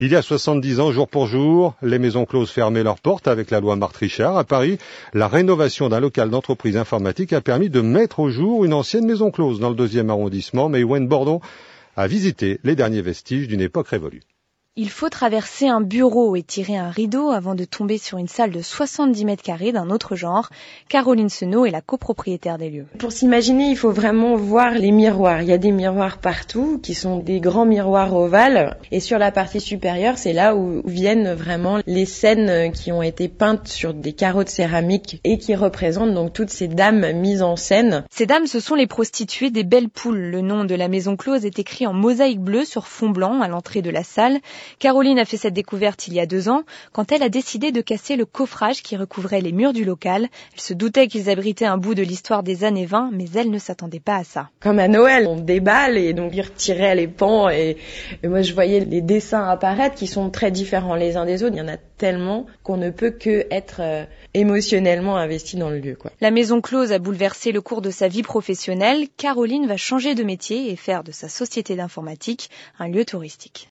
Il y a 70 ans, jour pour jour, les maisons closes fermaient leurs portes avec la loi Marthe-Richard. À Paris, la rénovation d'un local d'entreprise informatique a permis de mettre au jour une ancienne maison close dans le 2e arrondissement. Mais Wayne Bordon a visité les derniers vestiges d'une époque révolue. Il faut traverser un bureau et tirer un rideau avant de tomber sur une salle de 70 mètres carrés d'un autre genre. Caroline Senot est la copropriétaire des lieux. Pour s'imaginer, il faut vraiment voir les miroirs. Il y a des miroirs partout qui sont des grands miroirs ovales. Et sur la partie supérieure, c'est là où viennent vraiment les scènes qui ont été peintes sur des carreaux de céramique et qui représentent donc toutes ces dames mises en scène. Ces dames, ce sont les prostituées des Belles Poules. Le nom de la maison close est écrit en mosaïque bleue sur fond blanc à l'entrée de la salle. Caroline a fait cette découverte il y a 2 ans, quand elle a décidé de casser le coffrage qui recouvrait les murs du local. Elle se doutait qu'ils abritaient un bout de l'histoire des années 20, mais elle ne s'attendait pas à ça. Comme à Noël, on déballe et donc ils retiraient les pans et moi je voyais les dessins apparaître qui sont très différents les uns des autres. Il y en a tellement qu'on ne peut que être émotionnellement investi dans le lieu, quoi. La maison close a bouleversé le cours de sa vie professionnelle. Caroline va changer de métier et faire de sa société d'informatique un lieu touristique.